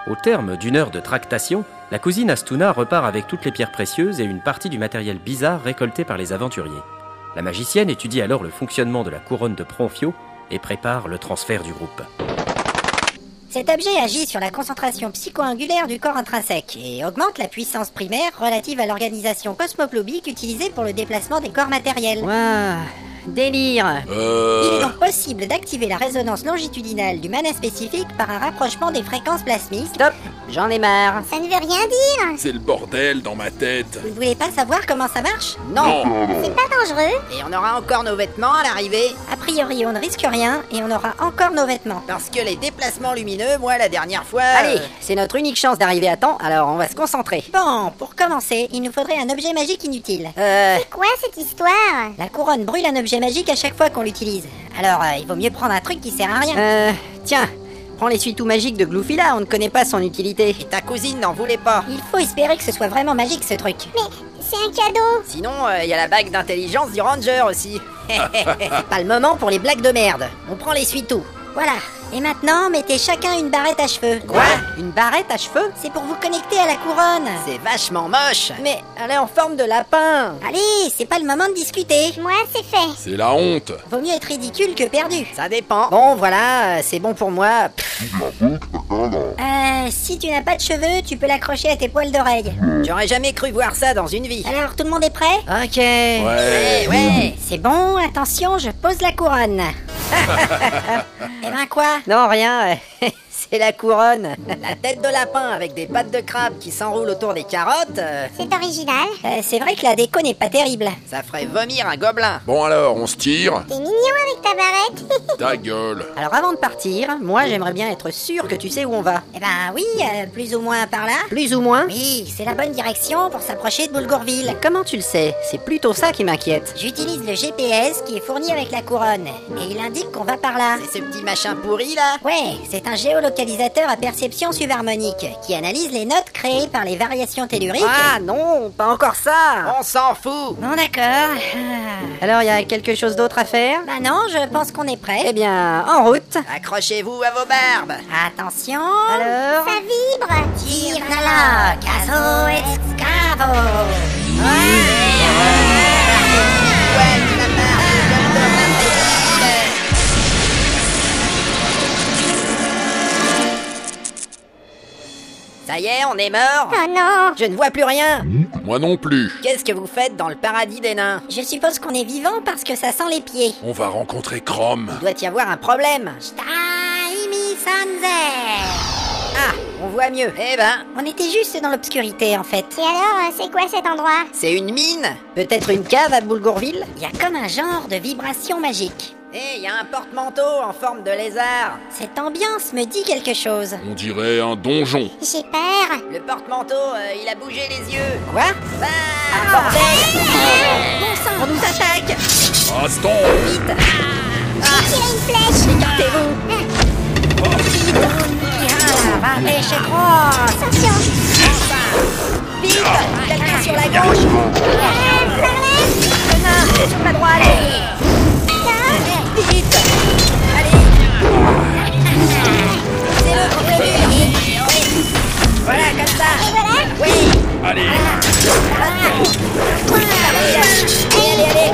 Au terme d'une heure de tractation, la cousine Astuna repart avec toutes les pierres précieuses et une partie du matériel bizarre récolté par les aventuriers. La magicienne étudie alors le fonctionnement de la couronne de Pronfio et prépare le transfert du groupe. Cet objet agit sur la concentration psycho-angulaire du corps intrinsèque et augmente la puissance primaire relative à l'organisation cosmoplobique utilisée pour le déplacement des corps matériels. Waouh, délire. Il est donc possible d'activer la résonance longitudinale du mana spécifique par un rapprochement des fréquences plasmiques. Stop, j'en ai marre. Ça ne veut rien dire. C'est le bordel dans ma tête. Vous ne voulez pas savoir comment ça marche? Non. C'est pas dangereux. Et on aura encore nos vêtements à l'arrivée. A priori, on ne risque rien et on aura encore nos vêtements. Parce que les déplacements lumineux, moi la dernière fois... Allez, c'est notre unique chance d'arriver à temps, alors on va se concentrer. Bon, pour commencer, il nous faudrait un objet magique inutile. C'est quoi cette histoire? La couronne brûle un objet magique à chaque fois qu'on l'utilise. Alors, il vaut mieux prendre un truc qui sert à rien. Tiens, prends l'essuie-tout magique de Gloufila, on ne connaît pas son utilité. Et ta cousine n'en voulait pas. Il faut espérer que ce soit vraiment magique ce truc. Mais c'est un cadeau. Sinon, il y a la bague d'intelligence du ranger aussi. Pas le moment pour les blagues de merde. On prend l'essuie-tout. Voilà. Et maintenant, mettez chacun une barrette à cheveux. Quoi? Une barrette à cheveux? C'est pour vous connecter à la couronne. C'est vachement moche. Mais elle est en forme de lapin. Allez, c'est pas le moment de discuter. Moi, c'est fait. C'est la honte. Vaut mieux être ridicule que perdu. Ça dépend. Bon, voilà, c'est bon pour moi. Si tu n'as pas de cheveux, tu peux l'accrocher à tes poils d'oreille. J'aurais jamais cru voir ça dans une vie. Alors, tout le monde est prêt? Ok. Ouais. C'est bon, attention, je pose la couronne. Eh ben quoi? Non, rien. C'est la couronne. La tête de lapin avec des pattes de crabe qui s'enroulent autour des carottes. C'est original. C'est vrai que la déco n'est pas terrible. Ça ferait vomir un gobelin. Bon alors, on se tire. T'es mignon avec ta barrette. Ta gueule. Alors avant de partir, moi j'aimerais bien être sûr que tu sais où on va. Eh ben oui, plus ou moins par là. Plus ou moins? Oui, c'est la bonne direction pour s'approcher de Boulgourville. Comment tu le sais? C'est plutôt ça qui m'inquiète. J'utilise le GPS qui est fourni avec la couronne. Et il indique qu'on va par là. C'est ce petit machin pourri là? Ouais, c'est un géolocalisateur à perception subharmonique qui analyse les notes créées par les variations telluriques. Ah non, pas encore ça. On s'en fout. Bon d'accord. Alors il y a quelque chose d'autre à faire? Bah non, je pense qu'on est prêt. Eh bien, en route. Accrochez-vous à vos barbes. Attention. Alors? Ça vibre. Tire la caso excavo. Ça y est, on est mort. Oh non. Je ne vois plus rien. Moi non plus. Qu'est-ce que vous faites dans le paradis des nains? Je suppose qu'on est vivant parce que ça sent les pieds. On va rencontrer Chrome. Il doit y avoir un problème. Taimi Sanze. Ah, on voit mieux. Eh ben, On était juste dans l'obscurité en fait. Et alors, c'est quoi cet endroit? c'est une mine? Peut-être une cave à Boulgourville? Il y a comme un genre de vibration magique. Eh, il y a un porte-manteau en forme de lézard. Cette ambiance me dit quelque chose. On dirait un donjon. J'ai peur. Le porte-manteau, il a bougé les yeux. Quoi? Ah, bordel! Bon sang, on nous attaque. Baston. J'ai tiré une flèche. Va pêcher gros. Attention. Vite, quelqu'un sur la gauche. Marlène. Le nain, sur la droite. Vite. Allez. C'est le prévu. Voilà, comme ça. Et voilà. Oui. Allez. Allez.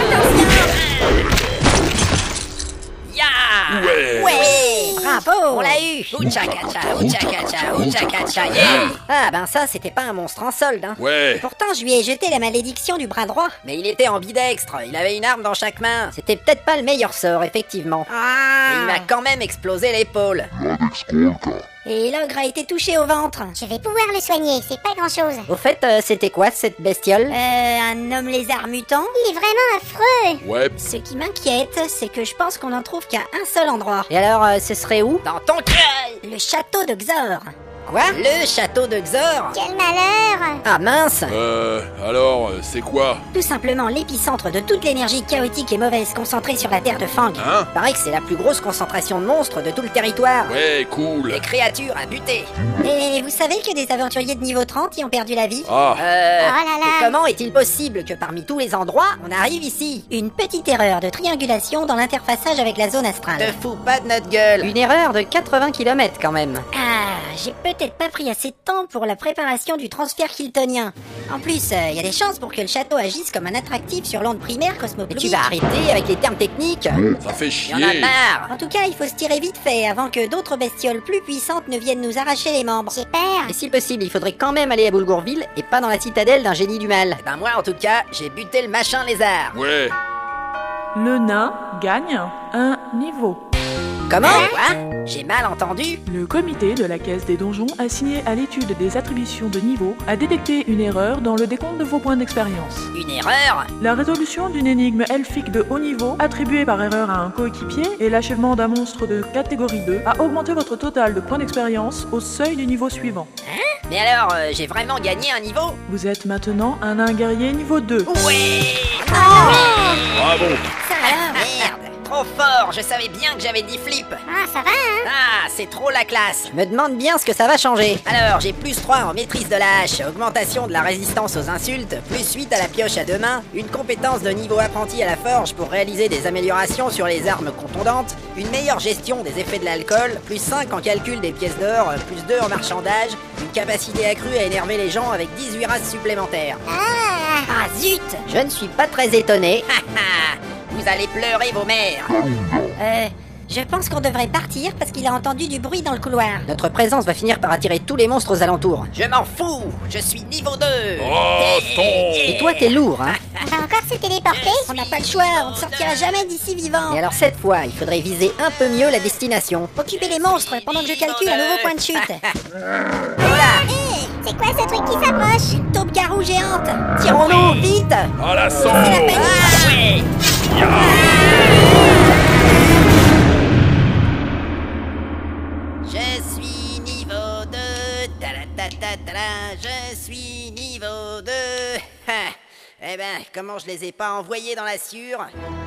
Ya! Ouais. Ouais. Bravo. On l'a eu! Ouchakacha, yeah! Ah ben ça, c'était pas un monstre en solde, hein. Ouais. Pourtant, je lui ai jeté la malédiction du bras droit. Mais il était ambidextre, il avait une arme dans chaque main. C'était peut-être pas le meilleur sort, effectivement. Et il m'a quand même explosé l'épaule. Et l'ogre a été touché au ventre. Je vais pouvoir le soigner, c'est pas grand-chose. Au fait, c'était quoi cette bestiole? Un homme lézard mutant. Il est vraiment affreux. Ouais. Ce qui m'inquiète, c'est que je pense qu'on n'en trouve qu'à un seul endroit. Et alors, ce serait où? Dans ton cœur! Le château de Xor. Quoi? Le château de Xor? Quel malheur. Ah mince! Alors, c'est quoi? Tout simplement l'épicentre de toute l'énergie chaotique et mauvaise concentrée sur la terre de Fang. Hein? Paraît que c'est la plus grosse concentration de monstres de tout le territoire. Ouais, cool. Des créatures à buter. Et vous savez que des aventuriers de niveau 30 y ont perdu la vie? Ah. Oh là là. Et comment est-il possible que parmi tous les endroits, on arrive ici? Une petite erreur de triangulation dans l'interfaçage avec la zone astrale. Te fous pas de notre gueule. Une erreur de 80 km quand même. Ah, j'ai peut-être pas pris assez de temps pour la préparation du transfert kiltonien. En plus, il y a des chances pour que le château agisse comme un attractif sur l'onde primaire Mais cosmoplubique. tu vas arrêter avec les termes techniques. Ça fait Il y en a chier. marre. En tout cas, il faut se tirer vite fait avant que d'autres bestioles plus puissantes ne viennent nous arracher les membres. J'ai peur. Et si possible, il faudrait quand même aller à Boulgourville et pas dans la citadelle d'un génie du mal. Eh ben moi, en tout cas, j'ai buté le machin lézard. Ouais. Le nain gagne un niveau. Comment? Quoi? J'ai mal entendu? Le comité de la Caisse des Donjons, assigné à l'étude des attributions de niveau, a détecté une erreur dans le décompte de vos points d'expérience. Une erreur? La résolution d'une énigme elfique de haut niveau, attribuée par erreur à un coéquipier, et l'achèvement d'un monstre de catégorie 2, a augmenté votre total de points d'expérience au seuil du niveau suivant. Mais alors, j'ai vraiment gagné un niveau? Vous êtes maintenant un nain guerrier niveau 2. Ouais! Bravo. Ça alors? Merde! Trop fort! Je savais bien que j'avais 10 flips! Ah, ça va, hein? Ah, c'est trop la classe! Je me demande bien ce que ça va changer. Alors, j'ai plus 3 en maîtrise de la hache, augmentation de la résistance aux insultes, plus 8 à la pioche à deux mains, une compétence de niveau apprenti à la forge pour réaliser des améliorations sur les armes contondantes, une meilleure gestion des effets de l'alcool, plus 5 en calcul des pièces d'or, plus 2 en marchandage, une capacité accrue à énerver les gens avec 18 races supplémentaires. Ah zut! Je ne suis pas très étonné. Vous allez pleurer vos mères. Je pense qu'on devrait partir parce qu'il a entendu du bruit dans le couloir. Notre présence va finir par attirer tous les monstres aux alentours. Je m'en fous! Je suis niveau 2! Raston. Et toi, t'es lourd, hein? On va encore se téléporter? On n'a pas le choix, on ne sortira jamais d'ici vivant. Et alors cette fois, il faudrait viser un peu mieux la destination. Occupez les monstres pendant que je calcule un nouveau point de chute. C'est quoi ce truc qui s'approche? Une taupe garou géante. Tirons-nous, vite! À la C'est la sauce. panique. Je suis niveau 2. Je suis niveau 2. Eh ben, comment je les ai pas envoyés dans la sciure?